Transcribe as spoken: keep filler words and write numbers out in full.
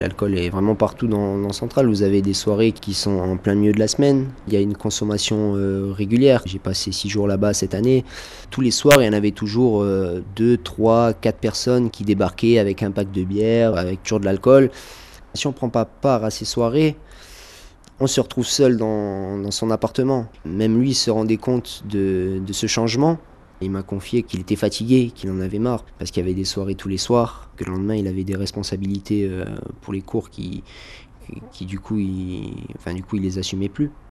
L'alcool est vraiment partout dans, dans Centrale. Vous avez des soirées qui sont en plein milieu de la semaine. Il y a une consommation euh, régulière. J'ai passé six jours là-bas cette année. Tous les soirs, il y en avait toujours euh, deux, trois, quatre personnes qui débarquaient avec un pack de bière, avec toujours de l'alcool. Si on ne prend pas part à ces soirées, on se retrouve seul dans, dans son appartement. Même lui se rendait compte de, de ce changement. Il m'a confié qu'il était fatigué, qu'il en avait marre, parce qu'il y avait des soirées tous les soirs, que le lendemain il avait des responsabilités euh, pour les cours qui, qui du coup il, enfin, du coup il les assumait plus.